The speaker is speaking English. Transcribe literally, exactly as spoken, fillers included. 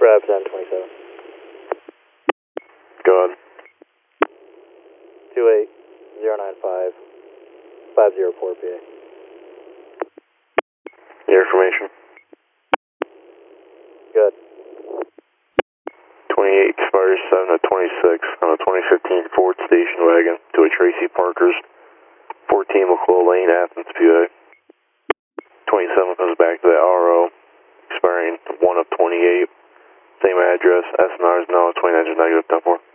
Brad ten twenty-seven. Go ahead. two eight zero nine five five zero four P A. Your information. Good. twenty-eight expires seven of twenty-six on a twenty fifteen Ford station wagon to a Tracy Parker's, fourteen McClure Lane, Athens, P A. twenty-seven comes back to that R O, expiring one of twenty-eight. Same address, S N R is now twenty-nine negative ten four.